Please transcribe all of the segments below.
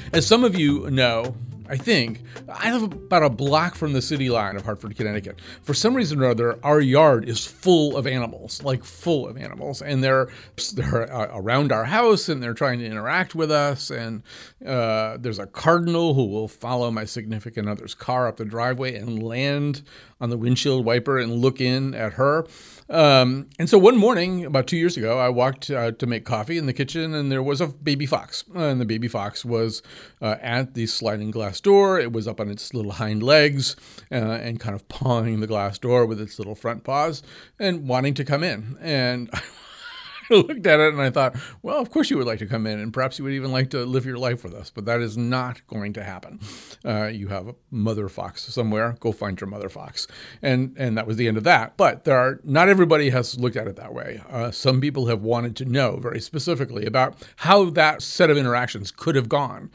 As some of you know, I think, I live about a block from the city line of Hartford, Connecticut. For some reason or other, our yard is full of animals, like full of animals. And they're around our house and they're trying to interact with us. And there's a cardinal who will follow my significant other's car up the driveway and land on the windshield wiper and look in at her. And so one morning, about 2 years ago, I walked to make coffee in the kitchen, and there was a baby fox. And the baby fox was at the sliding glass door. It was up on its little hind legs and kind of pawing the glass door with its little front paws and wanting to come in. And I looked at it and I thought, well, of course you would like to come in, and perhaps you would even like to live your life with us, but that is not going to happen. You have a mother fox somewhere. Go find your mother fox. And that was the end of that. But not everybody has looked at it that way. Some people have wanted to know very specifically about how that set of interactions could have gone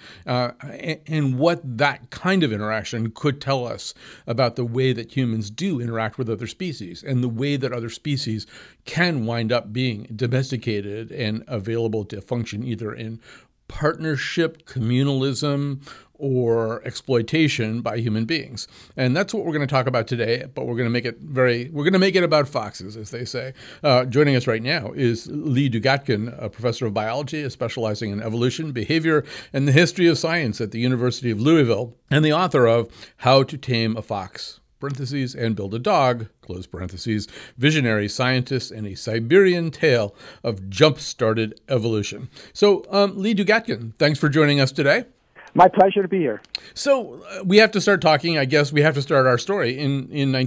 and what that kind of interaction could tell us about the way that humans do interact with other species and the way that other species can wind up being domesticated and available to function either in partnership, communalism, or exploitation by human beings. And that's what we're going to talk about today, but we're going to make it about foxes, as they say. Joining us right now is Lee Dugatkin, a professor of biology, specializing in evolution, behavior, and the history of science at the University of Louisville, and the author of How to Tame a Fox, parentheses, and Build a Dog, close parentheses, Visionary Scientists and a Siberian Tale of Jump-Started Evolution. So, Lee Dugatkin, thanks for joining us today. My pleasure to be here. So we have to start talking, I guess we have to start our story in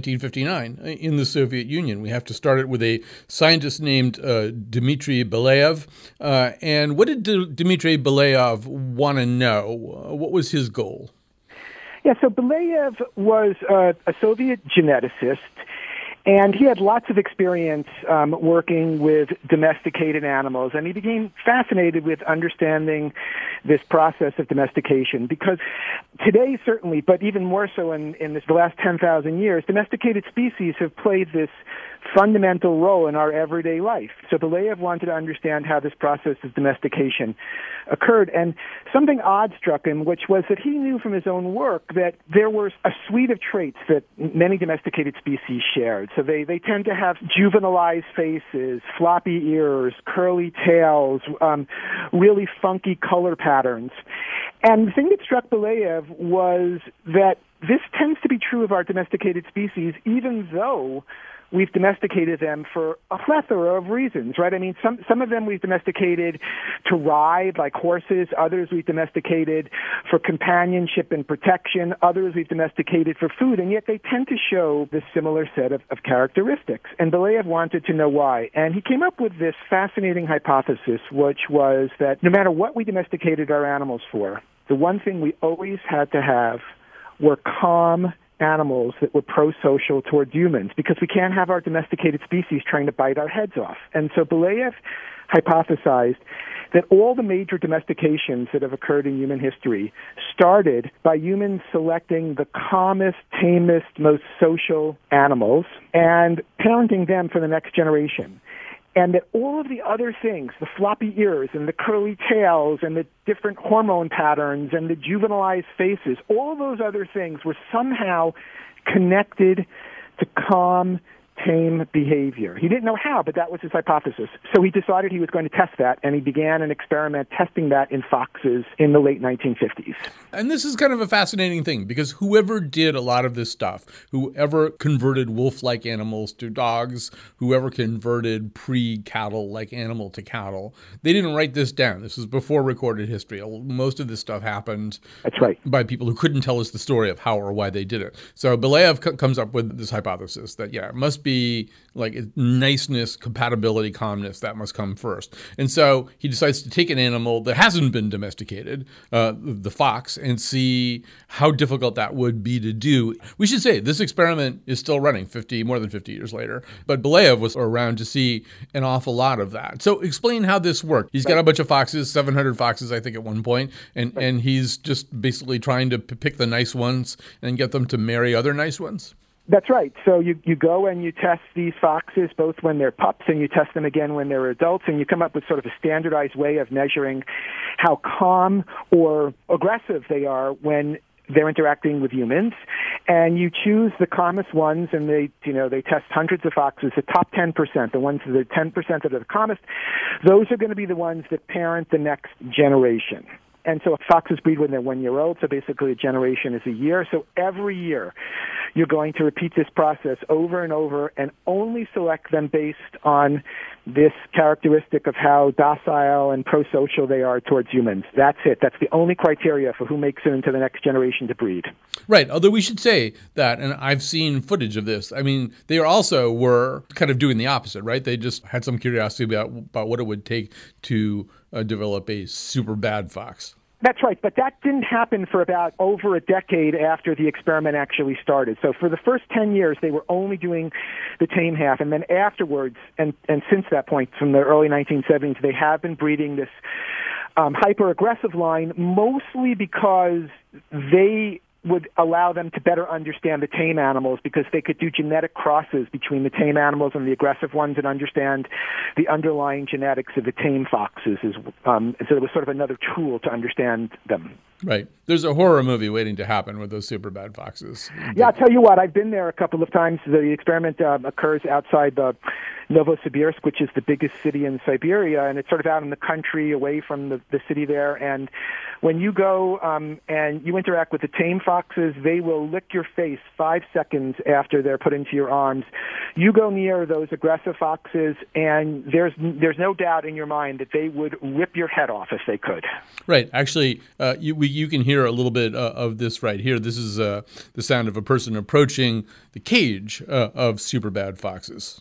1959 in the Soviet Union. We have to start it with a scientist named Dmitry Belyaev. And what did Dmitry Belyaev want to know? What was his goal? Yeah, so Belyaev was a Soviet geneticist, and he had lots of experience working with domesticated animals, and he became fascinated with understanding this process of domestication because today, certainly, but even more so in the last 10,000 years, domesticated species have played this fundamental role in our everyday life. So Belyaev wanted to understand how this process of domestication occurred, and something odd struck him, which was that he knew from his own work that there were a suite of traits that many domesticated species shared. So they tend to have juvenilized faces, floppy ears, curly tails, really funky color patterns. And the thing that struck Belyaev was that this tends to be true of our domesticated species, even though we've domesticated them for a plethora of reasons, right? I mean, some of them we've domesticated to ride, like horses. Others we've domesticated for companionship and protection. Others we've domesticated for food, and yet they tend to show this similar set of characteristics. And Belyaev wanted to know why. And he came up with this fascinating hypothesis, which was that no matter what we domesticated our animals for, the one thing we always had to have were calm animals that were pro-social towards humans, because we can't have our domesticated species trying to bite our heads off. And so Belyaev hypothesized that all the major domestications that have occurred in human history started by humans selecting the calmest, tamest, most social animals and parenting them for the next generation. And that all of the other things, the floppy ears and the curly tails and the different hormone patterns and the juvenilized faces, all of those other things were somehow connected to calm, tame behavior. He didn't know how, but that was his hypothesis. So he decided he was going to test that, and he began an experiment testing that in foxes in the late 1950s. And this is kind of a fascinating thing, because whoever did a lot of this stuff, whoever converted wolf-like animals to dogs, whoever converted pre-cattle-like animal to cattle, they didn't write this down. This was before recorded history. Most of this stuff happened That's right. by people who couldn't tell us the story of how or why they did it. So Belyaev comes up with this hypothesis that, it must be like niceness, compatibility, calmness, that must come first. And so he decides to take an animal that hasn't been domesticated, the fox, and see how difficult that would be to do. We should say this experiment is still running more than 50 years later, but Belyaev was around to see an awful lot of that. So explain how this worked. He's got a bunch of foxes, 700 foxes, I think, at one point, and he's just basically trying to pick the nice ones and get them to marry other nice ones. That's right. So you go and you test these foxes both when they're pups and you test them again when they're adults, and you come up with sort of a standardized way of measuring how calm or aggressive they are when they're interacting with humans. And you choose the calmest ones, and they test hundreds of foxes. The top 10%, the ones that are 10% that are the calmest, those are going to be the ones that parent the next generation. And so foxes breed when they're 1 year old, so basically a generation is a year. So every year you're going to repeat this process over and over and only select them based on this characteristic of how docile and pro-social they are towards humans. That's it. That's the only criteria for who makes it into the next generation to breed. Right, although we should say that, and I've seen footage of this, I mean, they also were kind of doing the opposite, right? They just had some curiosity about what it would take to develop a super bad fox. That's right, but that didn't happen for about over a decade after the experiment actually started. So for the first 10 years, they were only doing the tame half, and then afterwards, and since that point, from the early 1970s, they have been breeding this hyper-aggressive line, mostly because they would allow them to better understand the tame animals, because they could do genetic crosses between the tame animals and the aggressive ones and understand the underlying genetics of the tame foxes. So it was sort of another tool to understand them. Right. There's a horror movie waiting to happen with those super bad foxes. Yeah, I'll tell you what, I've been there a couple of times. The experiment occurs outside the Novosibirsk, which is the biggest city in Siberia, and it's sort of out in the country away from the city there. And when you go and you interact with the tame foxes, they will lick your face 5 seconds after they're put into your arms. You go near those aggressive foxes, and there's no doubt in your mind that they would rip your head off if they could. Right. Actually, you can hear a little bit of this right here. This is the sound of a person approaching the cage of super bad foxes.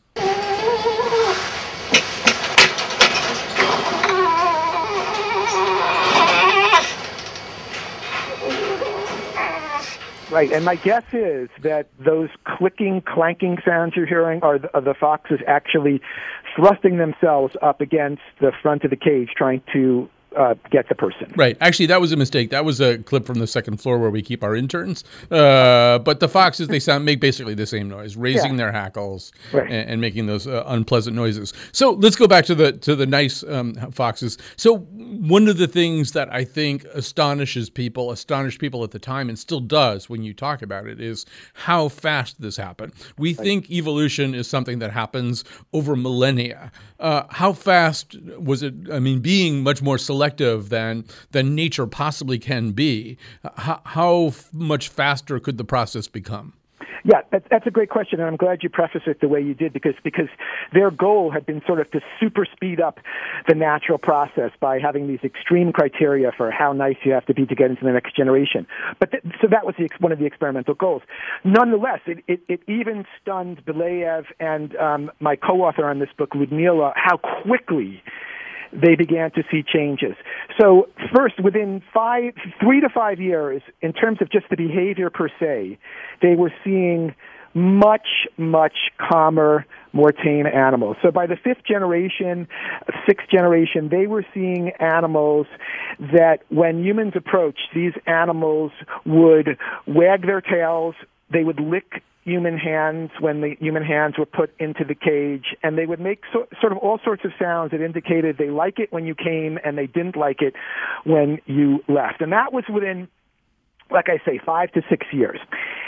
Right, and my guess is that those clicking, clanking sounds you're hearing are the foxes actually thrusting themselves up against the front of the cage, trying to get the person. Right. Actually, that was a mistake. That was a clip from the second floor where we keep our interns. But the foxes, they make basically the same noise, raising their hackles and making those unpleasant noises. So let's go back to the nice foxes. So one of the things that I think astonished people at the time, and still does when you talk about it, is how fast this happened. We think evolution is something that happens over millennia. How fast was it? I mean, being much more selective than nature possibly can be, how much faster could the process become? Yeah, that's a great question, and I'm glad you prefaced it the way you did, because their goal had been sort of to super speed up the natural process by having these extreme criteria for how nice you have to be to get into the next generation. But so that was one of the experimental goals. Nonetheless, it even stunned Belyaev and my co-author on this book, Ludmila, how quickly they began to see changes. So first, within 3 to 5 years, in terms of just the behavior per se, they were seeing much, much calmer, more tame animals. So by the 5th generation, 6th generation, they were seeing animals that when humans approached, these animals would wag their tails, they would lick human hands when the human hands were put into the cage, and they would make sort of all sorts of sounds that indicated they like it when you came and they didn't like it when you left. And that was within, like I say, 5 to 6 years.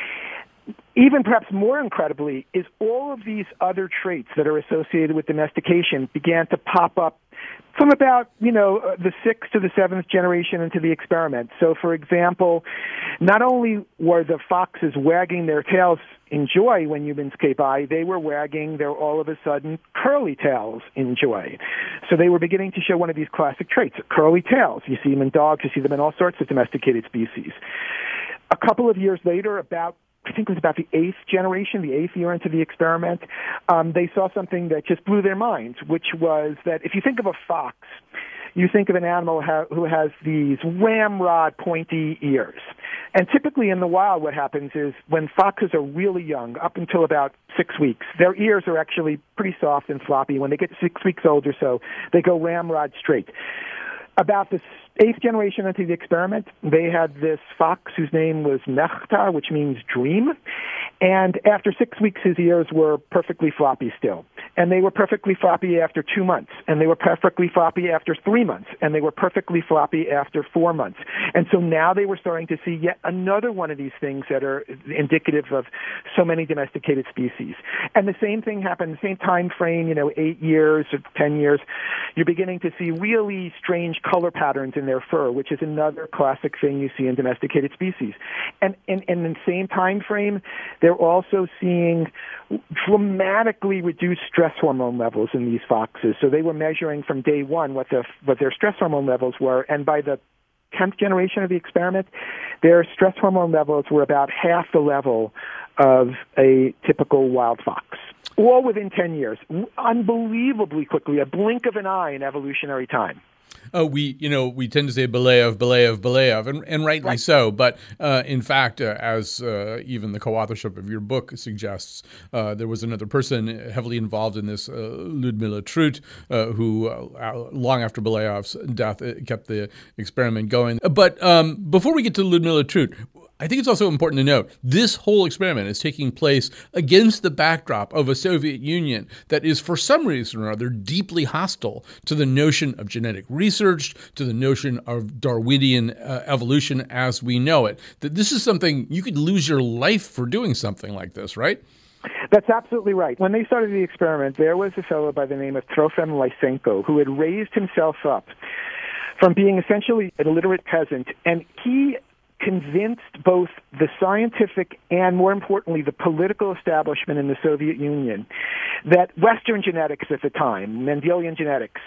Even perhaps more incredibly is all of these other traits that are associated with domestication began to pop up from about, the 6th to the 7th generation into the experiment. So, for example, not only were the foxes wagging their tails in joy when humans came by, they were wagging their all of a sudden curly tails in joy. So they were beginning to show one of these classic traits, curly tails. You see them in dogs, you see them in all sorts of domesticated species. A couple of years later, I think it was about the 8th generation, the 8th year into the experiment, they saw something that just blew their minds, which was that if you think of a fox, you think of an animal who has these ramrod pointy ears. And typically in the wild what happens is when foxes are really young, up until about 6 weeks, their ears are actually pretty soft and floppy. When they get 6 weeks old or so, they go ramrod straight. About the 8th generation into the experiment, they had this fox whose name was Nechta, which means dream, And after 6 weeks, his ears were perfectly floppy still. And they were perfectly floppy after 2 months. And they were perfectly floppy after 3 months. And they were perfectly floppy after 4 months. And so now they were starting to see yet another one of these things that are indicative of so many domesticated species. And the same thing happened, the same time frame, 8 years or 10 years. You're beginning to see really strange color patterns in their fur, which is another classic thing you see in domesticated species. And in the same time frame, they're also seeing dramatically reduced stress hormone levels in these foxes. So they were measuring from day one what their stress hormone levels were, and by the 10th generation of the experiment, their stress hormone levels were about half the level of a typical wild fox, all within 10 years. Unbelievably quickly, a blink of an eye in evolutionary time. We tend to say Belyaev, and rightly Right. so. But in fact, as even the co-authorship of your book suggests, there was another person heavily involved in this, Ludmila Trut, who long after Belaev's death kept the experiment going. But before we get to Ludmila Trut, I think it's also important to note this whole experiment is taking place against the backdrop of a Soviet Union that is, for some reason or other, deeply hostile to the notion of genetic research, to the notion of Darwinian evolution as we know it. That this is something you could lose your life for doing something like this, right? That's absolutely right. When they started the experiment, there was a fellow by the name of Trofim Lysenko who had raised himself up from being essentially an illiterate peasant, and he convinced both the scientific and, more importantly, the political establishment in the Soviet Union that Western genetics at the time, Mendelian genetics,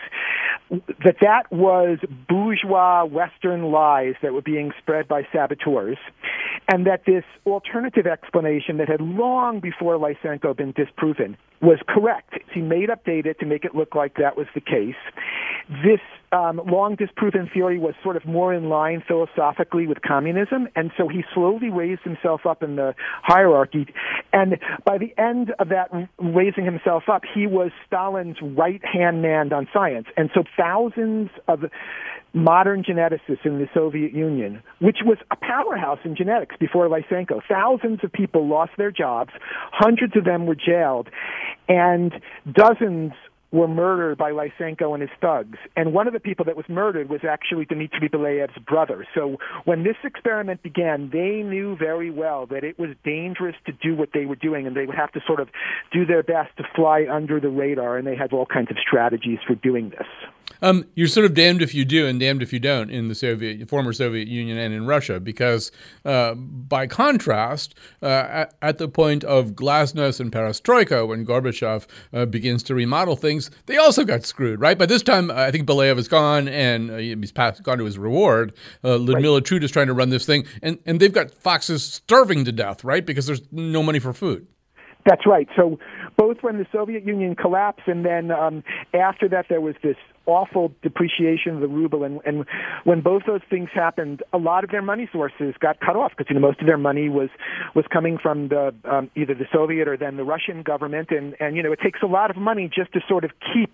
that was bourgeois Western lies that were being spread by saboteurs, and that this alternative explanation that had long before Lysenko been disproven was correct. He made up data to make it look like that was the case. This long disproven theory was sort of more in line philosophically with communism, and so he slowly raised himself up in the hierarchy. And by the end of that raising himself up, he was Stalin's right-hand man on science. And so thousands of modern geneticists in the Soviet Union, which was a powerhouse in genetics before Lysenko, thousands of people lost their jobs, hundreds of them were jailed, and dozens were murdered by Lysenko and his thugs. And one of the people that was murdered was actually Dmitry Belaev's brother. So when this experiment began, they knew very well that it was dangerous to do what they were doing, and they would have to sort of do their best to fly under the radar, and they had all kinds of strategies for doing this. You're sort of damned if you do and damned if you don't in the former Soviet Union and in Russia, because by contrast, at the point of glasnost and perestroika, when Gorbachev begins to remodel things, they also got screwed, right? By this time, I think Belyaev is gone and he's gone to his reward. Ludmila Trut is trying to run this thing, and they've got foxes starving to death, right? Because there's no money for food. That's right. So both when the Soviet Union collapsed and then after that there was this awful depreciation of the ruble, and when both those things happened, a lot of their money sources got cut off because most of their money was coming from the either the Soviet or then the Russian government, and it takes a lot of money just to sort of keep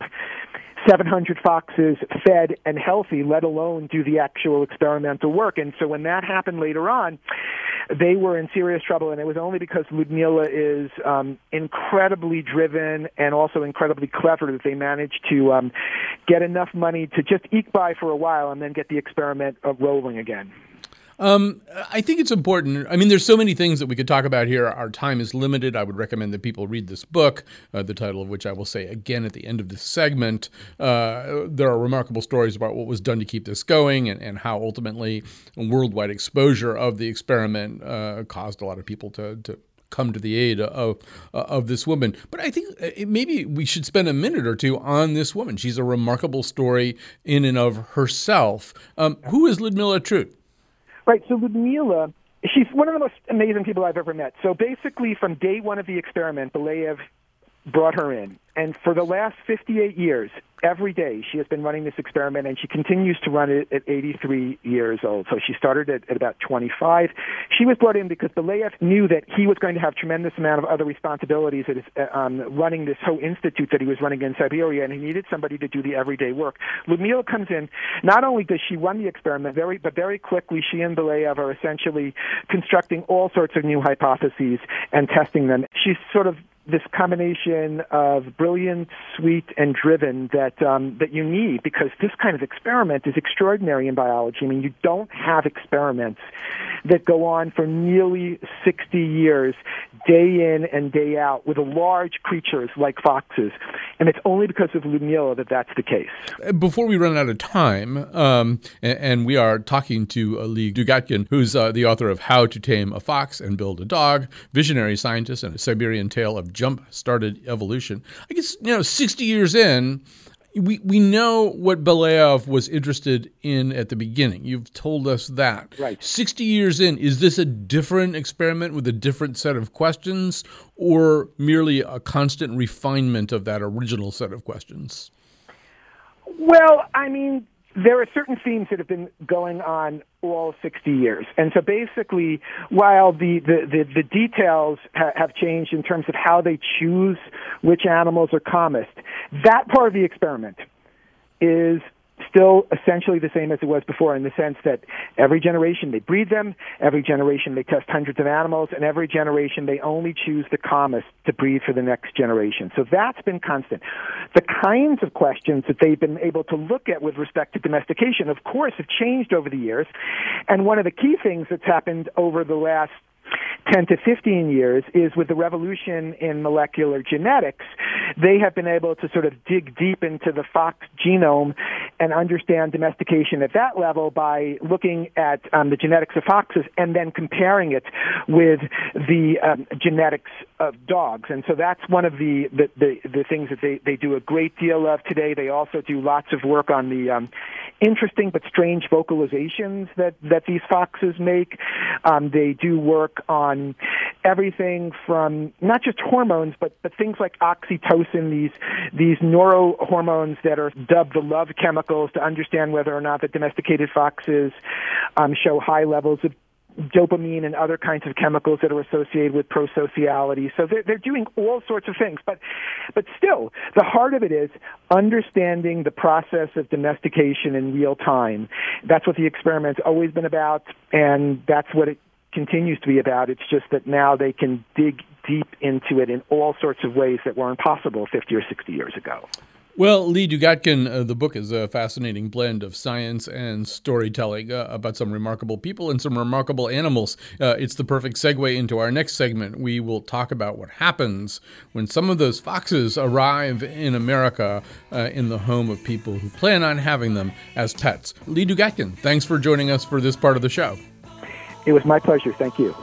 700 foxes fed and healthy, let alone do the actual experimental work. And so when that happened later on, they were in serious trouble, and it was only because Ludmila is incredibly driven and also incredibly clever that they managed to get enough money to just eke by for a while and then get the experiment rolling again. I think it's important. I mean, there's so many things that we could talk about here. Our time is limited. I would recommend that people read this book, the title of which I will say again at the end of this segment. There are remarkable stories about what was done to keep this going and how ultimately worldwide exposure of the experiment caused a lot of people to come to the aid of this woman. But I think maybe we should spend a minute or two on this woman. She's a remarkable story in and of herself. Who is Ludmila Trut? Right, so Ludmila, she's one of the most amazing people I've ever met. So basically, from day one of the experiment, Belyaev brought her in. And for the last 58 years, every day she has been running this experiment, and she continues to run it at 83 years old. So she started at about 25. She was brought in because Belyaev knew that he was going to have tremendous amount of other responsibilities at his, running this whole institute that he was running in Siberia, and he needed somebody to do the everyday work. Ludmila comes in. Not only does she run the experiment, but very quickly she and Belyaev are essentially constructing all sorts of new hypotheses and testing them. She's sort of this combination of brilliant, sweet, and driven that you need, because this kind of experiment is extraordinary in biology. I mean, you don't have experiments that go on for nearly 60 years, day in and day out, with large creatures like foxes. And it's only because of Ludmila that that's the case. Before we run out of time, and we are talking to Lee Dugatkin, who's the author of How to Tame a Fox and Build a Dog, visionary scientist and a Siberian tale of jump-started evolution. I guess, 60 years in, we know what Belyaev was interested in at the beginning. You've told us that. Right. 60 years in, is this a different experiment with a different set of questions, or merely a constant refinement of that original set of questions? Well, I mean, there are certain themes that have been going on all 60 years. And so basically, while the details have changed in terms of how they choose which animals are calmest, that part of the experiment is still essentially the same as it was before, in the sense that every generation they breed them, every generation they test hundreds of animals, and every generation they only choose the calmest to breed for the next generation. So that's been constant. The kinds of questions that they've been able to look at with respect to domestication, of course, have changed over the years. And one of the key things that's happened over the last 10 to 15 years is with the revolution in molecular genetics, they have been able to sort of dig deep into the fox genome and understand domestication at that level by looking at the genetics of foxes and then comparing it with the genetics of dogs. And so that's one of the things that they do a great deal of today. They also do lots of work on the interesting but strange vocalizations that these foxes make. They do work on everything from not just hormones, but things like oxytocin, these neurohormones that are dubbed the love chemicals, to understand whether or not the domesticated foxes show high levels of dopamine and other kinds of chemicals that are associated with prosociality. So they're doing all sorts of things. But still, the heart of it is understanding the process of domestication in real time. That's what the experiment's always been about, and that's what it continues to be about. It's just that now they can dig deep into it in all sorts of ways that weren't possible 50 or 60 years ago. Well, Lee Dugatkin, the book is a fascinating blend of science and storytelling about some remarkable people and some remarkable animals. It's the perfect segue into our next segment. We will talk about what happens when some of those foxes arrive in America in the home of people who plan on having them as pets. Lee Dugatkin, thanks for joining us for this part of the show. It was my pleasure. Thank you.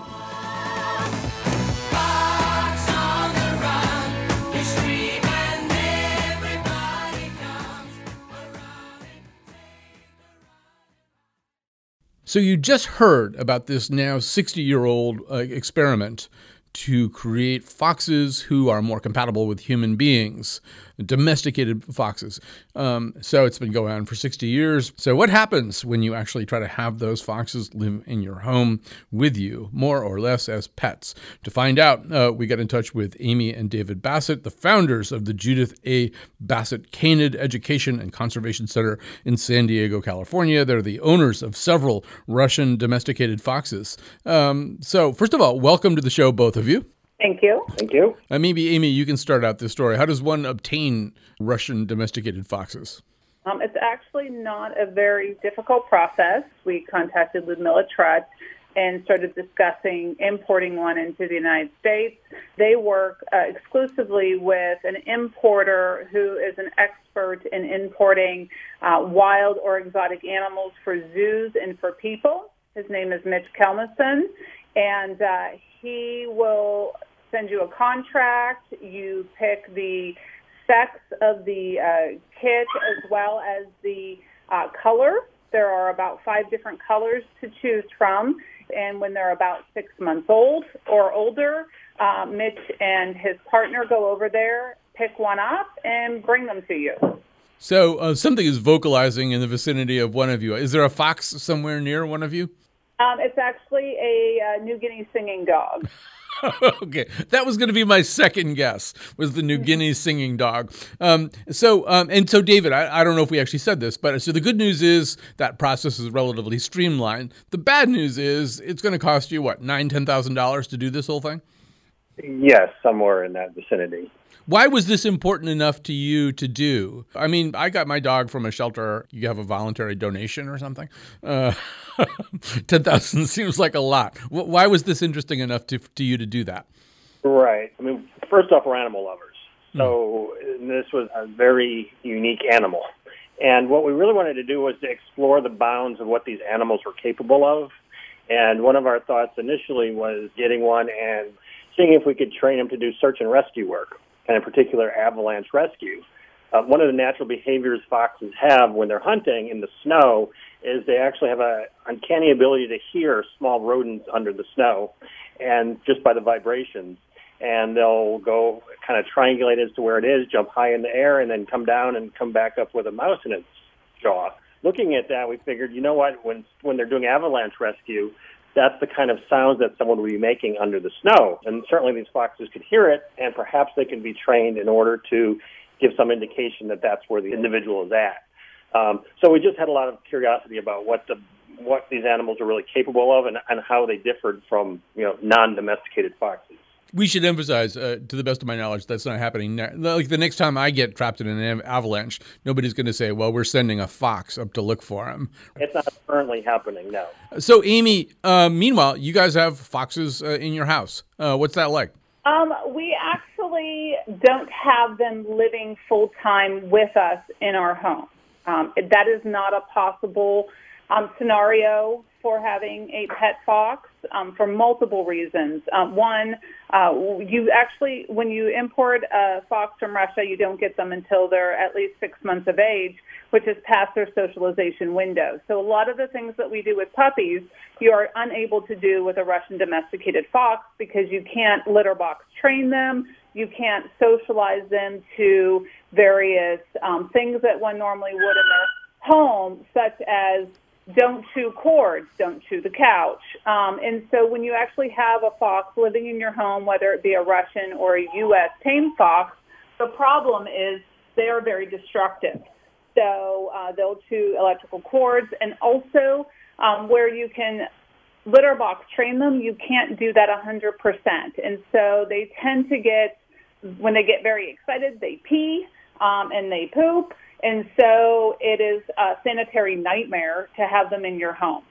So you just heard about this now 60-year-old experiment to create foxes who are more compatible with human beings, domesticated foxes. So it's been going on for 60 years. So what happens when you actually try to have those foxes live in your home with you, more or less as pets? To find out, we got in touch with Amy and David Bassett, the founders of the Judith A. Bassett Canid Education and Conservation Center in San Diego, California. They're the owners of several Russian domesticated foxes. So first of all, welcome to the show, both of you. Thank you. Thank you. Maybe, Amy, you can start out this story. How does one obtain Russian domesticated foxes? It's actually not a very difficult process. We contacted Ludmila Trut and started discussing importing one into the United States. They work exclusively with an importer who is an expert in importing wild or exotic animals for zoos and for people. His name is Mitch Kelmison, and he will send you a contract. You pick the sex of the kit as well as the color. There are about 5 different colors to choose from. And when they're about 6 months old or older, Mitch and his partner go over there pick one up and bring them to you. So something is vocalizing in the vicinity of one of you. Is there a fox somewhere near one of you? It's actually a New Guinea singing dog. Okay, that was going to be my second guess, was the New Guinea singing dog. So David, I don't know if we actually said this, but so the good news is that process is relatively streamlined. The bad news is it's going to cost you, what, $9,000-$10,000 to do this whole thing? Yes, somewhere in that vicinity. Why was this important enough to you to do? I mean, I got my dog from a shelter. You have a voluntary donation or something? 10,000 seems like a lot. Why was this interesting enough to you to do that? Right. I mean, first off, we're animal lovers. So this was a very unique animal. And what we really wanted to do was to explore the bounds of what these animals were capable of. And one of our thoughts initially was getting one and seeing if we could train him to do search and rescue work, and in particular avalanche rescue. One of the natural behaviors foxes have when they're hunting in the snow is they actually have an uncanny ability to hear small rodents under the snow, and just by the vibrations. And they'll go kind of triangulate as to where it is, jump high in the air, and then come down and come back up with a mouse in its jaw. Looking at that, we figured, you know what, when they're doing avalanche rescue, that's the kind of sounds that someone would be making under the snow. And certainly these foxes could hear it, and perhaps they can be trained in order to give some indication that that's where the individual is at. So we just had a lot of curiosity about what these animals are really capable of and how they differed from non-domesticated foxes. We should emphasize, to the best of my knowledge, that's not happening. Like the next time I get trapped in an avalanche, nobody's going to say, well, we're sending a fox up to look for him. It's not currently happening, no. So, Amy, meanwhile, you guys have foxes in your house. What's that like? We actually don't have them living full-time with us in our home. That is not a possible scenario for having a pet fox for multiple reasons. One, you actually, when you import a fox from Russia, you don't get them until they're at least 6 months of age, which is past their socialization window. So a lot of the things that we do with puppies, you are unable to do with a Russian domesticated fox because you can't litter box train them. You can't socialize them to various things that one normally would in their home, such as don't chew cords, don't chew the couch. And so when you actually have a fox living in your home, whether it be a Russian or a U.S. tame fox, the problem is they are very destructive. So they'll chew electrical cords. And also where you can litter box train them, you can't do that 100%. And so they tend to get, when they get very excited, they pee and they poop. And so it is a sanitary nightmare to have them in your home.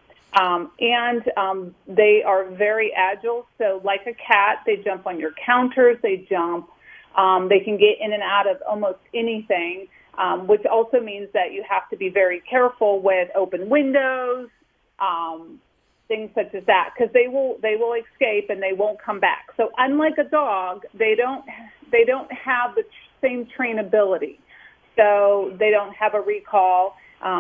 And they are very agile. So like a cat, they jump on your counters, they jump. They can get in and out of almost anything, which also means that you have to be very careful with open windows, things such as that, because they will escape and they won't come back. So unlike a dog, they don't have the same trainability. So they don't have a recall.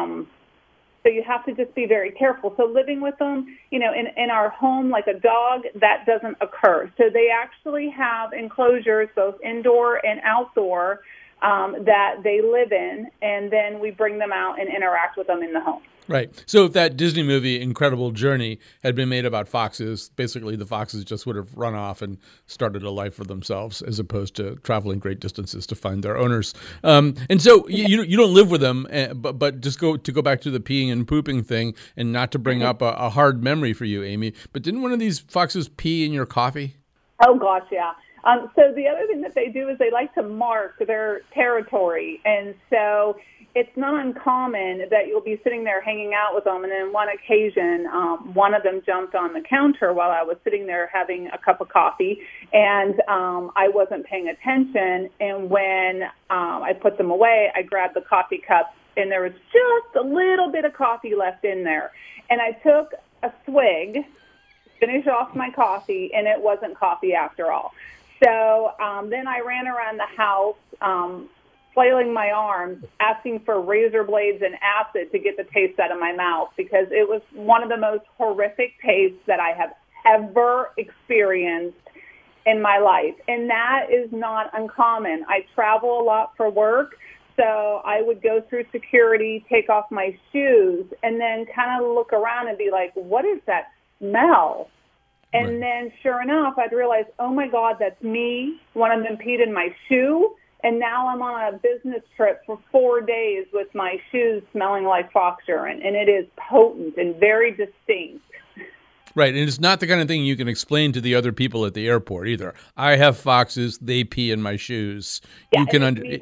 So you have to just be very careful. So living with them, in our home like a dog, that doesn't occur. So they actually have enclosures, both indoor and outdoor, that they live in, and then we bring them out and interact with them in the home. Right. So if that Disney movie, Incredible Journey, had been made about foxes, basically the foxes just would have run off and started a life for themselves as opposed to traveling great distances to find their owners. And so you don't live with them, but just go back to the peeing and pooping thing, and not to bring up a hard memory for you, Amy, but didn't one of these foxes pee in your coffee? Oh, gosh, yeah. So the other thing that they do is they like to mark their territory. And so it's not uncommon that you'll be sitting there hanging out with them. And on one occasion, one of them jumped on the counter while I was sitting there having a cup of coffee. And I wasn't paying attention. And when I put them away, I grabbed the coffee cup, and there was just a little bit of coffee left in there. And I took a swig, finished off my coffee, and it wasn't coffee after all. So then I ran around the house, flailing my arms, asking for razor blades and acid to get the taste out of my mouth, because it was one of the most horrific tastes that I have ever experienced in my life, and that is not uncommon. I travel a lot for work, so I would go through security, take off my shoes, and then kind of look around and be like, what is that smell? And then sure enough, I'd realize, oh my God, that's me. One of them peed in my shoe. And now I'm on a business trip for 4 days with my shoes smelling like fox urine. And it is potent and very distinct. Right, and it's not the kind of thing you can explain to the other people at the airport either. I have foxes, they pee in my shoes. Yeah, you can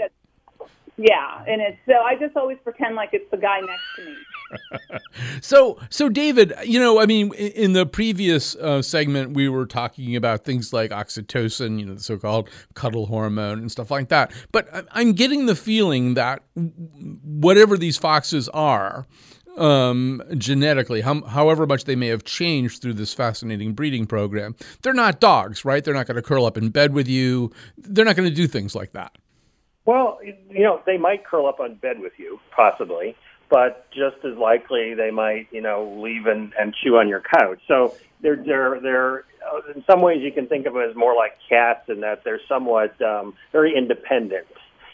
yeah, and it's so I just always pretend like it's the guy next to me. So David, in the previous segment, we were talking about things like oxytocin, the so-called cuddle hormone and stuff like that. But I'm getting the feeling that whatever these foxes are, genetically, however much they may have changed through this fascinating breeding program, they're not dogs, right? They're not going to curl up in bed with you. They're not going to do things like that. Well, they might curl up on bed with you, possibly, but just as likely they might, leave and chew on your couch. So they're in some ways you can think of it as more like cats in that they're somewhat very independent.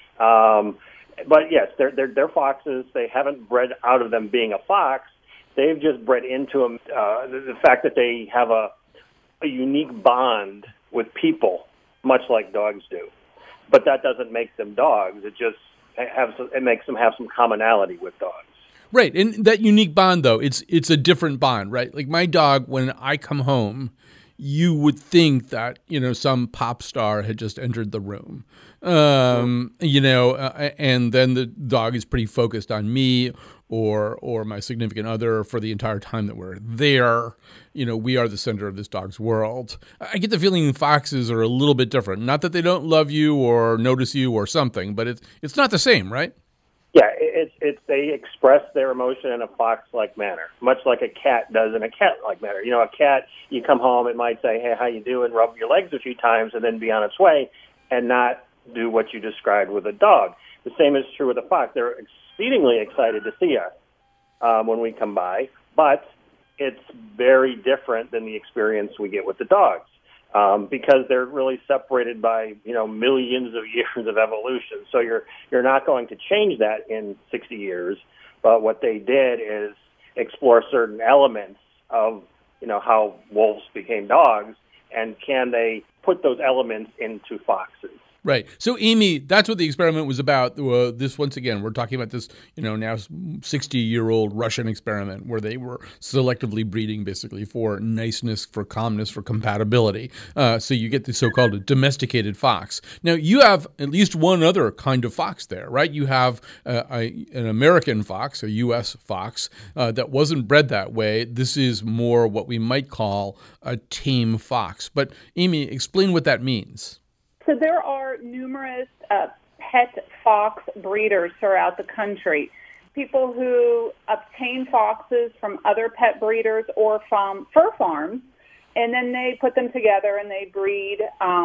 But yes, they're foxes. They haven't bred out of them being a fox. They've just bred into them the fact that they have a unique bond with people, much like dogs do. But that doesn't make them dogs. It makes them have some commonality with dogs. Right, and that unique bond, though, it's a different bond, right? Like my dog, when I come home, you would think that, some pop star had just entered the room. And then the dog is pretty focused on me or my significant other for the entire time that we're there. We are the center of this dog's world. I get the feeling foxes are a little bit different. Not that they don't love you or notice you or something, but it's not the same, right? Yeah, they express their emotion in a fox-like manner, much like a cat does in a cat-like manner. A cat, you come home, it might say, hey, how you doing, rub your legs a few times, and then be on its way, and not do what you described with a dog. The same is true with a fox. They're exceedingly excited to see us when we come by, but it's very different than the experience we get with the dogs. Because they're really separated by, millions of years of evolution. So you're not going to change that in 60 years. But what they did is explore certain elements of, how wolves became dogs, and can they put those elements into foxes? Right. So, Amy, that's what the experiment was about. This, once again, we're talking about this, now 60-year-old Russian experiment where they were selectively breeding basically for niceness, for calmness, for compatibility. So you get the so-called domesticated fox. Now, you have at least one other kind of fox there, right? You have an American fox, a U.S. fox, that wasn't bred that way. This is more what we might call a tame fox. But, Amy, explain what that means. So there are numerous pet fox breeders throughout the country. People who obtain foxes from other pet breeders or from fur farms, and then they put them together and they breed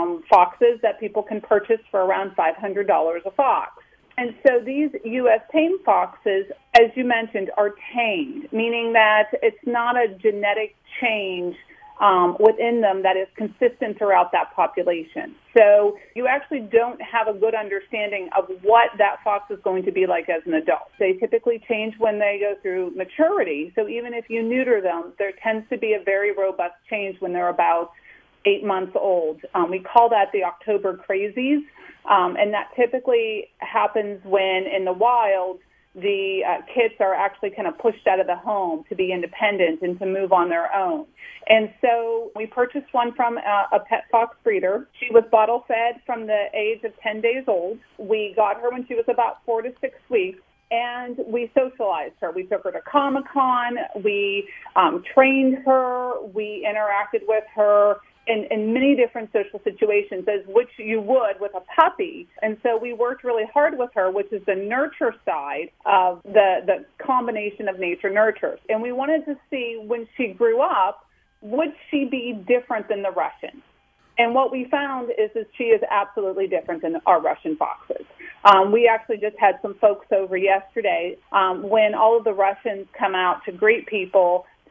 foxes that people can purchase for around $500 a fox. And so these U.S. tame foxes, as you mentioned, are tamed, meaning that it's not a genetic change within them that is consistent throughout that population. So you actually don't have a good understanding of what that fox is going to be like as an adult. They typically change when they go through maturity. So even if you neuter them, there tends to be a very robust change when they're about 8 months old. We call that the October crazies, and that typically happens when in the wild the kids are actually kind of pushed out of the home to be independent and to move on their own. And so we purchased one from a pet fox breeder. She was bottle fed from the age of 10 days old. We got her when she was about 4 to 6 weeks, and we socialized her. We took her to Comic-Con. We trained her. We interacted with her in many different social situations, as which you would with a puppy. And so we worked really hard with her, which is the nurture side of the combination of nature-nurture. And we wanted to see when she grew up, would she be different than the Russian? And what we found is that she is absolutely different than our Russian foxes. We actually just had some folks over yesterday when all of the Russians come out to greet people.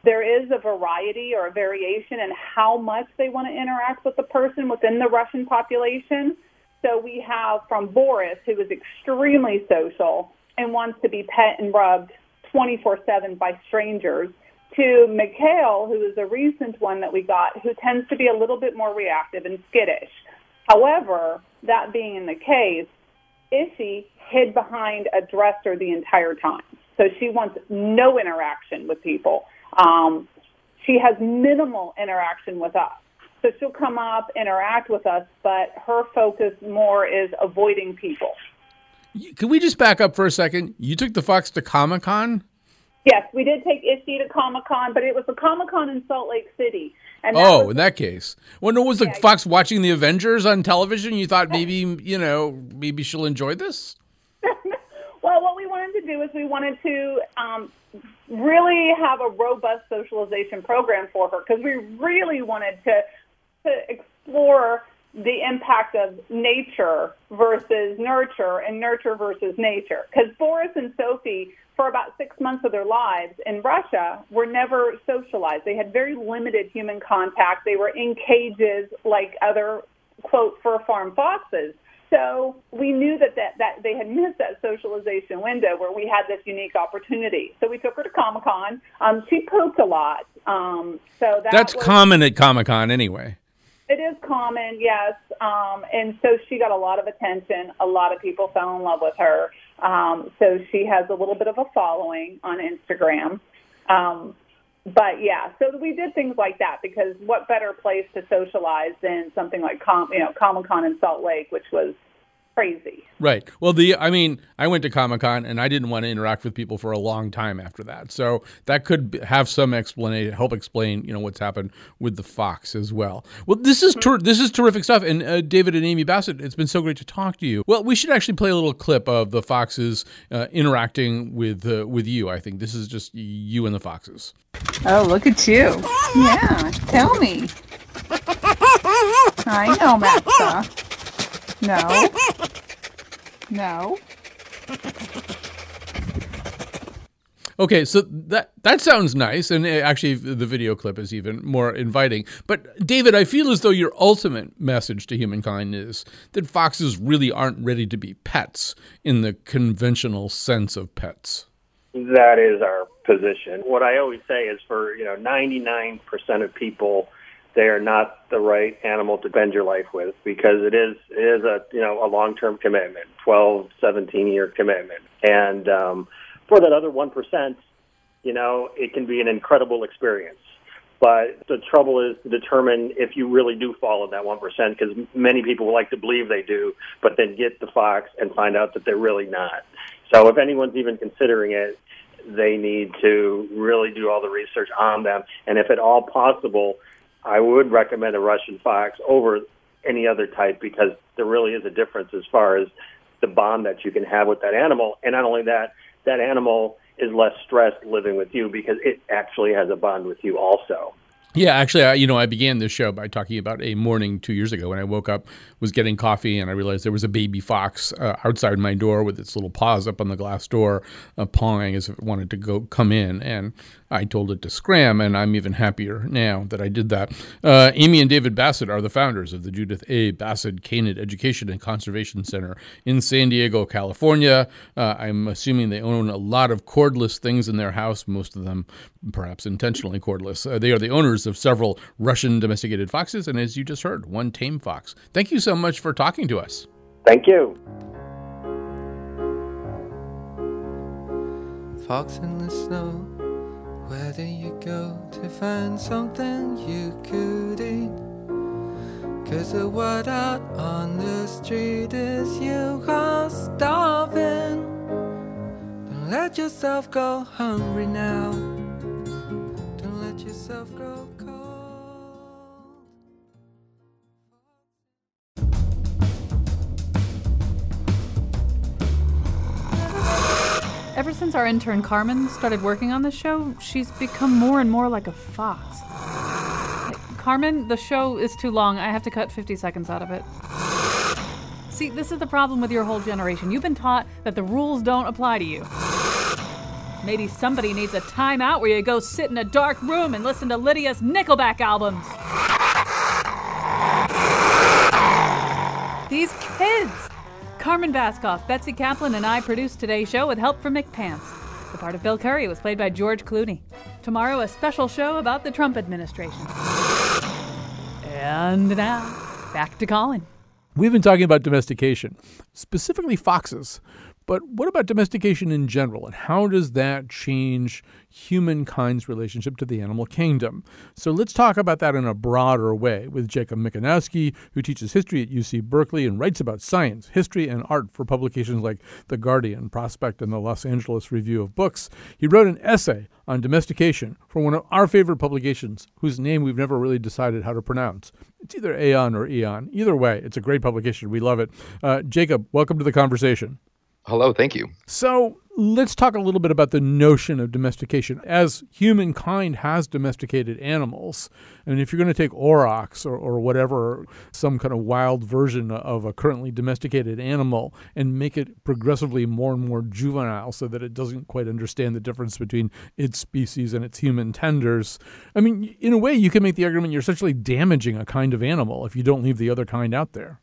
there is a variety or a variation in how much they want to interact with the person within the Russian population. So we have from Boris, who is extremely social and wants to be pet and rubbed 24/7 by strangers, to Mikhail, who is a recent one that we got, who tends to be a little bit more reactive and skittish. However, that being the case, Ishi hid behind a dresser the entire time. So she wants no interaction with people. She has minimal interaction with us. So she'll come up, interact with us, but her focus more is avoiding people. Can we just back up for a second? You took the fox to Comic-Con? Yes, we did take Ishi to Comic-Con, but it was a Comic-Con in Salt Lake City. And in that case. Well, no, was the fox watching the Avengers on television? You thought maybe she'll enjoy this? Well, what we wanted to do is we wanted to really have a robust socialization program for her, because we really wanted to explore the impact of nature versus nurture and nurture versus nature. Because Boris and Sophie, for about 6 months of their lives in Russia, were never socialized. They had very limited human contact. They were in cages like other, quote, fur farm foxes. So we knew that they had missed that socialization window where we had this unique opportunity. So we took her to Comic-Con. She pooped a lot. That's common at Comic-Con anyway. It is common, yes. And so she got a lot of attention. A lot of people fell in love with her. So she has a little bit of a following on Instagram. But yeah, so we did things like that, because what better place to socialize than something like Comic-Con in Salt Lake, which was crazy. Right. Well, I went to Comic-Con and I didn't want to interact with people for a long time after that. So that could have some explanation, help explain, what's happened with the fox as well. Well, this is terrific stuff. And David and Amy Bassett, it's been so great to talk to you. Well, we should actually play a little clip of the foxes interacting with you. I think this is just you and the foxes. Oh, look at you. Yeah, tell me. I know, Matza. No. Okay, so that sounds nice, and actually the video clip is even more inviting. But David, I feel as though your ultimate message to humankind is that foxes really aren't ready to be pets in the conventional sense of pets. That is our position. What I always say is for 99% of people, they are not the right animal to spend your life with, because it is a long-term commitment, 12, 17-year commitment. And for that other 1%, it can be an incredible experience. But the trouble is to determine if you really do fall in that 1%, because many people like to believe they do, but then get the fox and find out that they're really not. So if anyone's even considering it, they need to really do all the research on them. And if at all possible, I would recommend a Russian fox over any other type, because there really is a difference as far as the bond that you can have with that animal. And not only that, that animal is less stressed living with you, because it actually has a bond with you also. Yeah, actually, I began this show by talking about a morning 2 years ago when I woke up, was getting coffee, and I realized there was a baby fox outside my door with its little paws up on the glass door, pawing as if it wanted to come in. And I told it to scram, and I'm even happier now that I did that. Amy and David Bassett are the founders of the Judith A. Bassett Canid Education and Conservation Center in San Diego, California. I'm assuming they own a lot of cordless things in their house, most of them perhaps intentionally cordless. They are the owners of several Russian domesticated foxes, and as you just heard, one tame fox. Thank you so much for talking to us. Thank you. Fox in the snow, where do you go to find something you could eat? 'Cause the word out on the street is you are starving. Don't let yourself go hungry now. Don't let yourself grow cold. Ever since our intern Carmen started working on the show, she's become more and more like a fox. Carmen, the show is too long. I have to cut 50 seconds out of it. See, this is the problem with your whole generation. You've been taught that the rules don't apply to you. Maybe somebody needs a timeout where you go sit in a dark room and listen to Lydia's Nickelback albums. These kids! Carmen Baskoff, Betsy Kaplan, and I produced today's show with help from Mick Pants. The part of Bill Curry was played by George Clooney. Tomorrow, a special show about the Trump administration. And now, back to Colin. We've been talking about domestication, specifically foxes. But what about domestication in general, and how does that change humankind's relationship to the animal kingdom? So let's talk about that in a broader way with Jacob Mikanowski, who teaches history at UC Berkeley and writes about science, history, and art for publications like The Guardian, Prospect, and the Los Angeles Review of Books. He wrote an essay on domestication for one of our favorite publications, whose name we've never really decided how to pronounce. It's either Aeon or Eon. Either way, it's a great publication. We love it. Jacob, welcome to the conversation. Hello, thank you. So let's talk a little bit about the notion of domestication. As humankind has domesticated animals, and if you're going to take aurochs or whatever, some kind of wild version of a currently domesticated animal, and make it progressively more and more juvenile so that it doesn't quite understand the difference between its species and its human tenders, I mean, in a way, you can make the argument you're essentially damaging a kind of animal if you don't leave the other kind out there.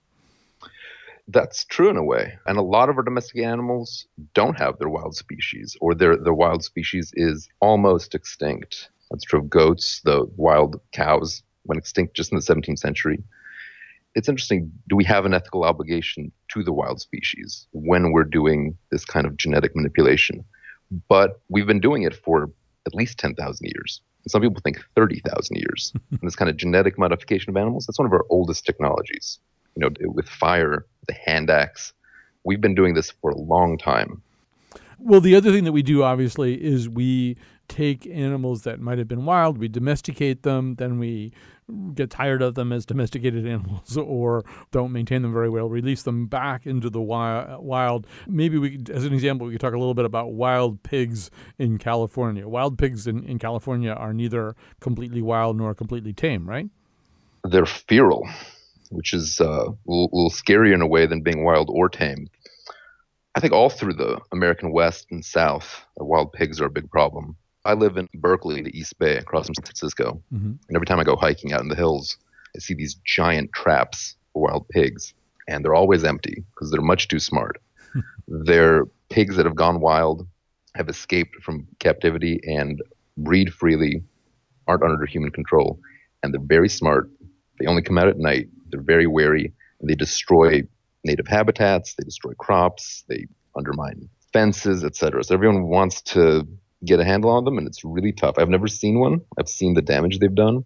That's true in a way. And a lot of our domestic animals don't have their wild species, or their wild species is almost extinct. That's true of goats. The wild cows went extinct just in the 17th century. It's interesting. Do we have an ethical obligation to the wild species when we're doing this kind of genetic manipulation? But we've been doing it for at least 10,000 years. Some people think 30,000 years. And this kind of genetic modification of animals, that's one of our oldest technologies. You know, with fire, the hand axe, we've been doing this for a long time. Well, the other thing that we do, obviously, is we take animals that might have been wild, we domesticate them, then we get tired of them as domesticated animals or don't maintain them very well, release them back into the wild. Maybe we, as an example, we could talk a little bit about wild pigs in California. Wild pigs in California are neither completely wild nor completely tame, right? They're feral, which is a little scarier in a way than being wild or tame. I think all through the American West and South, wild pigs are a big problem. I live in Berkeley, the East Bay, across from San Francisco. Mm-hmm. And every time I go hiking out in the hills, I see these giant traps for wild pigs. And they're always empty because they're much too smart. They're pigs that have gone wild, have escaped from captivity, and breed freely, aren't under human control. And they're very smart. They only come out at night. They're very wary, and they destroy native habitats, they destroy crops, they undermine fences, etc. So everyone wants to get a handle on them, and it's really tough. I've never seen one. I've seen the damage they've done.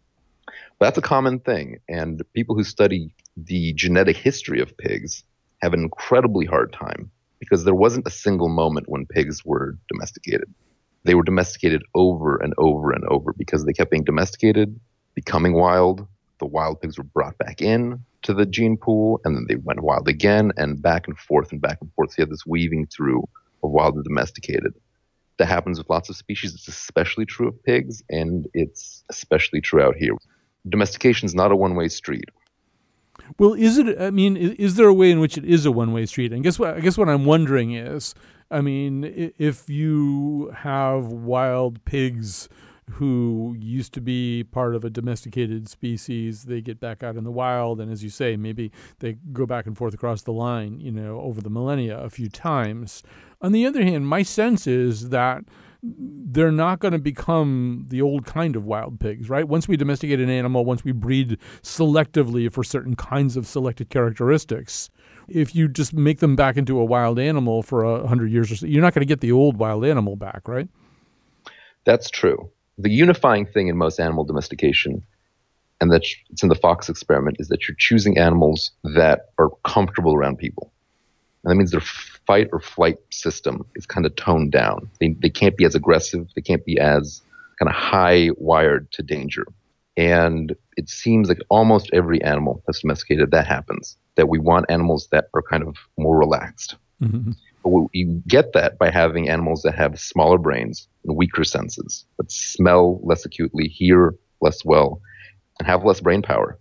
But that's a common thing, and people who study the genetic history of pigs have an incredibly hard time because there wasn't a single moment when pigs were domesticated. They were domesticated over and over and over because they kept being domesticated, becoming wild. The wild pigs were brought back in to the gene pool, and then they went wild again, and back and forth and back and forth. So you have this weaving through of wild and domesticated. That happens with lots of species. It's especially true of pigs, and it's especially true out here. Domestication is not a one-way street. Well, is it? I mean, is there a way in which it is a one-way street? And I guess what I'm wondering is, I mean, if you have wild pigs who used to be part of a domesticated species, they get back out in the wild, and as you say, maybe they go back and forth across the line, you know, over the millennia a few times. On the other hand, my sense is that they're not going to become the old kind of wild pigs, right? Once we domesticate an animal, once we breed selectively for certain kinds of selected characteristics, if you just make them back into a wild animal for 100 years or so, you're not going to get the old wild animal back, right? That's true. The unifying thing in most animal domestication, and that it's in the fox experiment, is that you're choosing animals that are comfortable around people. And that means their fight or flight system is kind of toned down. They can't be as aggressive. They can't be as kind of high-wired to danger. And it seems like almost every animal that's domesticated, that happens, that we want animals that are kind of more relaxed. Mm-hmm. But you get that by having animals that have smaller brains and weaker senses, that smell less acutely, hear less well, and have less brain power.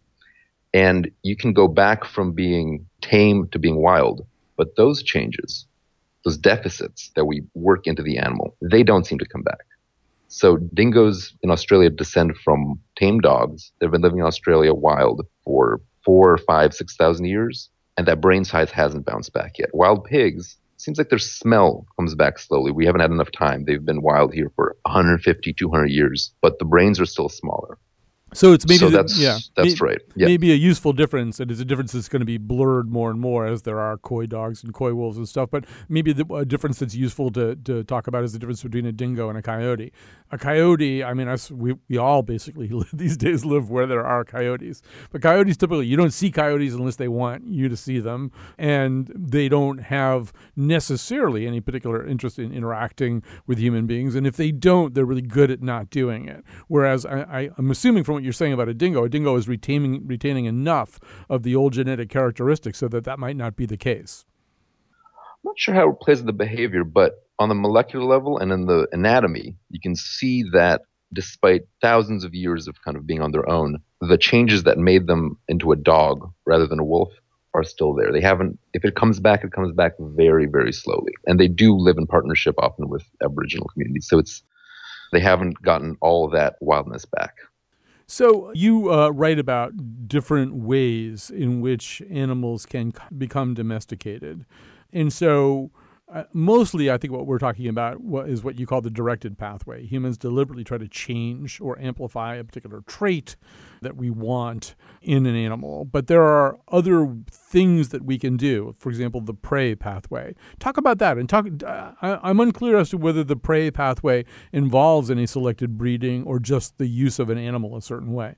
And you can go back from being tame to being wild, but those changes those deficits that we work into the animal, they don't seem to come back. So dingoes in Australia descend from tame dogs. They've been living in Australia wild for 4, 5, 6,000 years, and that brain size hasn't bounced back yet. Wild pigs, seems like their smell comes back slowly. We haven't had enough time. They've been wild here for 150, 200 years, but the brains are still smaller. So it's maybe that's right. Yeah. Maybe a useful difference, and it's a difference that's going to be blurred more and more as there are coy dogs and coy wolves and stuff. But maybe a difference that's useful to talk about is the difference between a dingo and a coyote. A coyote, I mean, we all basically these days live where there are coyotes. But coyotes typically, you don't see coyotes unless they want you to see them, and they don't have necessarily any particular interest in interacting with human beings. And if they don't, they're really good at not doing it. Whereas I'm assuming from what you're saying about a dingo is retaining enough of the old genetic characteristics so that might not be the case. I'm not sure how it plays with the behavior, but on the molecular level and in the anatomy, you can see that despite thousands of years of kind of being on their own, the changes that made them into a dog rather than a wolf are still there. They haven't, if it comes back very, very slowly. And they do live in partnership often with Aboriginal communities. So they haven't gotten all of that wildness back. So you write about different ways in which animals can become domesticated. And so mostly I think what we're talking about is what you call the directed pathway. Humans deliberately try to change or amplify a particular trait that we want in an animal. But there are other things that we can do. For example, the prey pathway. Talk about that. And I'm unclear as to whether the prey pathway involves any selected breeding or just the use of an animal a certain way.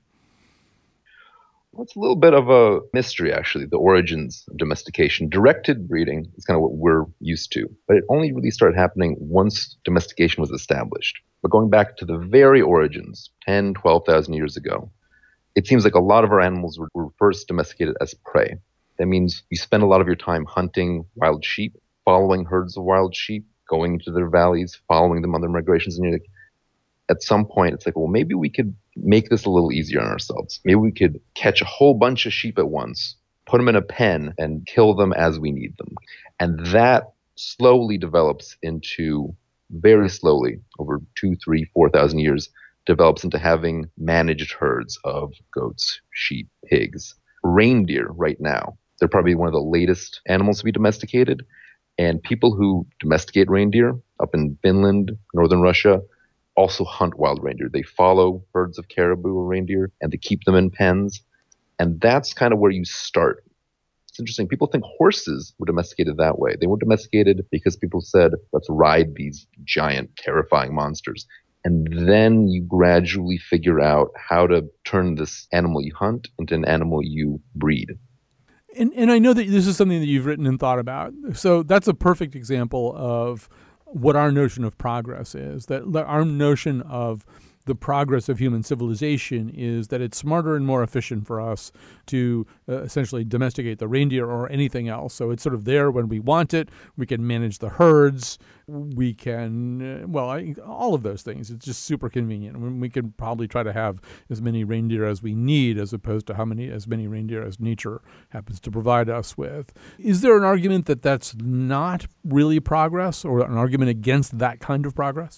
Well, it's a little bit of a mystery, actually, the origins of domestication. Directed breeding is kind of what we're used to, but it only really started happening once domestication was established. But going back to the very origins, 10, 12,000 years ago, it seems like a lot of our animals were first domesticated as prey. That means you spend a lot of your time hunting wild sheep, following herds of wild sheep, going into their valleys, following them on their migrations, and you're like, at some point, it's like, well, maybe we could make this a little easier on ourselves. Maybe we could catch a whole bunch of sheep at once, put them in a pen, and kill them as we need them. And that slowly develops into, very slowly, over 2, 3, 4,000 years, develops into having managed herds of goats, sheep, pigs. Reindeer right now, they're probably one of the latest animals to be domesticated. And people who domesticate reindeer up in Finland, northern Russia, also hunt wild reindeer. They follow herds of caribou or reindeer and they keep them in pens. And that's kind of where you start. It's interesting. People think horses were domesticated that way. They were domesticated because people said, let's ride these giant, terrifying monsters. And then you gradually figure out how to turn this animal you hunt into an animal you breed. And I know that this is something that you've written and thought about. So that's a perfect example of what our notion of progress is, that our notion of the progress of human civilization is that it's smarter and more efficient for us to essentially domesticate the reindeer or anything else. So it's sort of there when we want it. We can manage the herds. We can, all of those things. It's just super convenient. We can probably try to have as many reindeer as we need as opposed to as many reindeer as nature happens to provide us with. Is there an argument that that's not really progress or an argument against that kind of progress?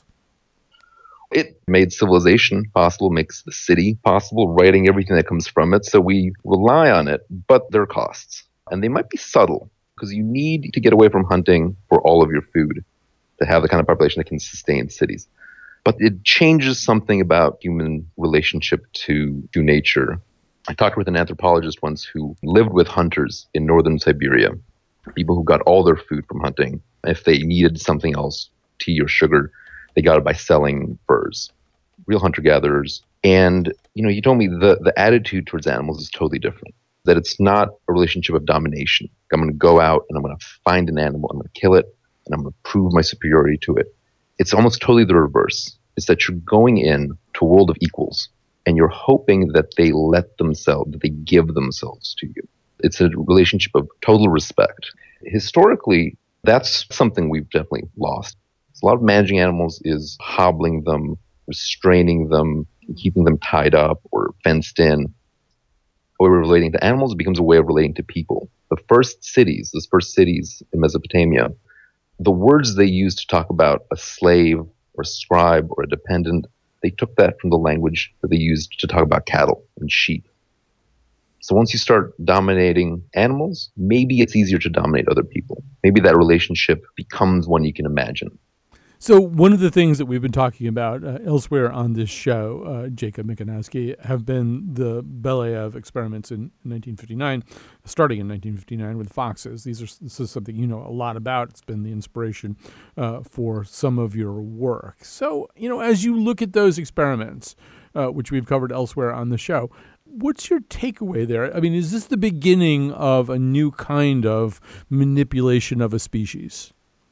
It made civilization possible, makes the city possible, writing everything that comes from it. So we rely on it, but there are costs. And they might be subtle because you need to get away from hunting for all of your food to have the kind of population that can sustain cities. But it changes something about human relationship to nature. I talked with an anthropologist once who lived with hunters in northern Siberia, people who got all their food from hunting. If they needed something else, tea or sugar, they got it by selling furs, real hunter-gatherers. And, you told me the attitude towards animals is totally different, that it's not a relationship of domination. I'm going to go out and I'm going to find an animal, I'm going to kill it, and I'm going to prove my superiority to it. It's almost totally the reverse. It's that you're going in to a world of equals, and you're hoping that they that they give themselves to you. It's a relationship of total respect. Historically, that's something we've definitely lost. A lot of managing animals is hobbling them, restraining them, keeping them tied up or fenced in. A way of relating to animals becomes a way of relating to people. Those first cities in Mesopotamia the words they used to talk about a slave or a scribe or a dependent, they took that from the language that they used to talk about cattle and sheep. So once you start dominating animals, maybe it's easier to dominate other people. Maybe that relationship becomes one you can imagine. So one of the things that we've been talking about elsewhere on this show, Jacob Mikanowski, have been the Belyaev experiments in 1959, starting in 1959 with foxes. This is something you know a lot about. It's been the inspiration for some of your work. So, as you look at those experiments, which we've covered elsewhere on the show, what's your takeaway there? I mean, is this the beginning of a new kind of manipulation of a species?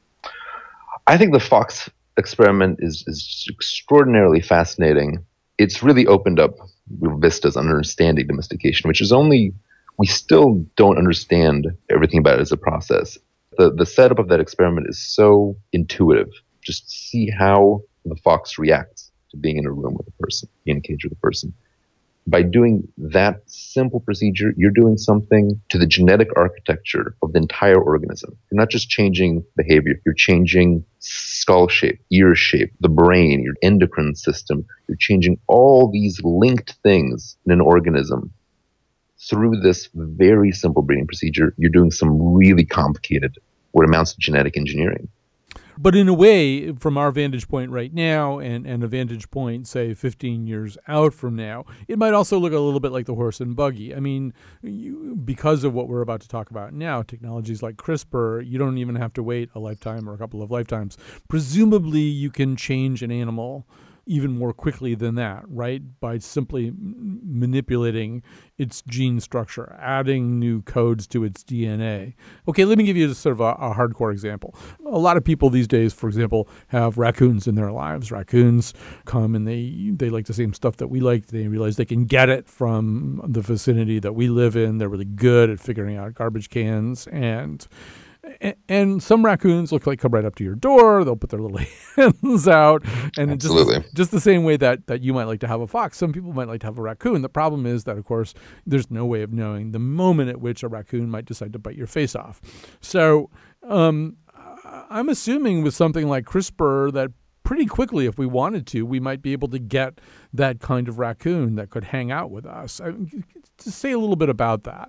I think the fox experiment is extraordinarily fascinating. It's really opened up vistas on understanding domestication, which is we still don't understand everything about it as a process. The setup of that experiment is so intuitive. Just see how the fox reacts to being in a room with a person, being in a cage with a person. By doing that simple procedure, you're doing something to the genetic architecture of the entire organism. You're not just changing behavior, you're changing skull shape, ear shape, the brain, your endocrine system. You're changing all these linked things in an organism. Through this very simple breeding procedure, you're doing some really complicated, what amounts to genetic engineering. But in a way, from our vantage point right now and a vantage point, say, 15 years out from now, it might also look a little bit like the horse and buggy. I mean, because of what we're about to talk about now, technologies like CRISPR, you don't even have to wait a lifetime or a couple of lifetimes. Presumably, you can change an animal even more quickly than that, right? By simply manipulating its gene structure, adding new codes to its DNA. Okay, let me give you sort of a hardcore example. A lot of people these days, for example, have raccoons in their lives. Raccoons come and they like the same stuff that we like. They realize they can get it from the vicinity that we live in. They're really good at figuring out garbage cans, and some raccoons look like come right up to your door. They'll put their little hands out. And Absolutely. just the same way that you might like to have a fox, some people might like to have a raccoon. The problem is that, of course, there's no way of knowing the moment at which a raccoon might decide to bite your face off. So I'm assuming with something like CRISPR that pretty quickly, if we wanted to, we might be able to get that kind of raccoon that could hang out with us. To say a little bit about that.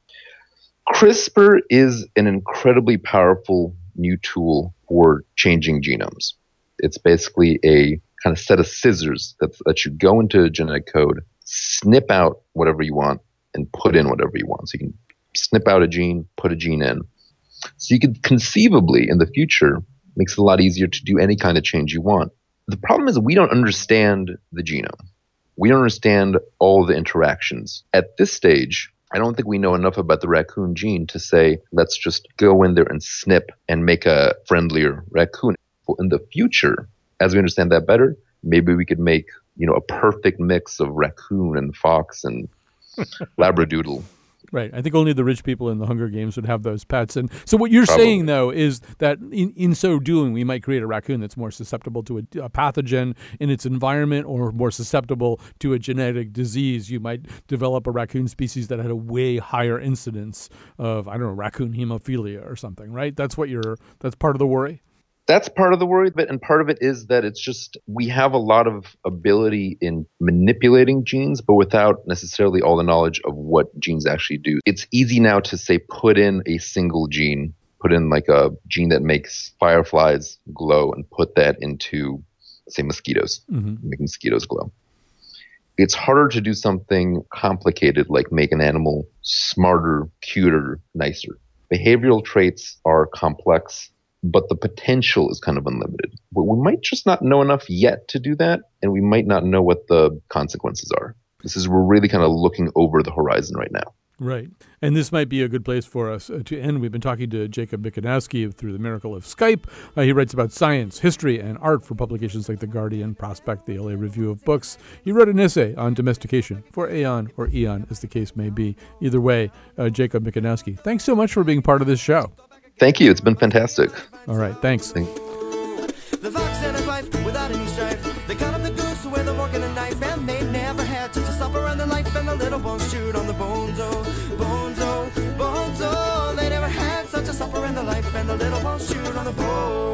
CRISPR is an incredibly powerful new tool for changing genomes. It's basically a kind of set of scissors that you go into genetic code, snip out whatever you want, and put in whatever you want. So you can snip out a gene, put a gene in. So you could conceivably, in the future, makes it a lot easier to do any kind of change you want. The problem is we don't understand the genome. We don't understand all the interactions. At this stage, I don't think we know enough about the raccoon gene to say, let's just go in there and snip and make a friendlier raccoon. In the future, as we understand that better, maybe we could make, a perfect mix of raccoon and fox and labradoodle. Right. I think only the rich people in the Hunger Games would have those pets. And so what you're saying, though, is that in so doing, we might create a raccoon that's more susceptible to a pathogen in its environment or more susceptible to a genetic disease. You might develop a raccoon species that had a way higher incidence of, raccoon hemophilia or something, right? That's part of the worry? That's part of the worry, and part of it is that it's just we have a lot of ability in manipulating genes, but without necessarily all the knowledge of what genes actually do. It's easy now to say put in a single gene, put in like a gene that makes fireflies glow and put that into, say, mosquitoes, make mosquitoes glow. It's harder to do something complicated like make an animal smarter, cuter, nicer. Behavioral traits are complex, but the potential is kind of unlimited. But we might just not know enough yet to do that, and we might not know what the consequences are. We're really kind of looking over the horizon right now. Right. And this might be a good place for us to end. We've been talking to Jacob Mikanowski through the miracle of Skype. He writes about science, history, and art for publications like The Guardian, Prospect, the LA Review of Books. He wrote an essay on domestication for Aeon or Eon, as the case may be. Either way, Jacob Mikanowski, thanks so much for being part of this show. Thank you. It's been fantastic. All right. Thanks. The fox and his wife without any strife. They cut up the goose with a fork and a knife, and they never had such a supper in their life. And the little bones chewed on the bones, oh, bones, oh, bones, oh. They never had such a supper in their life, and the little bones chewed on the the pole.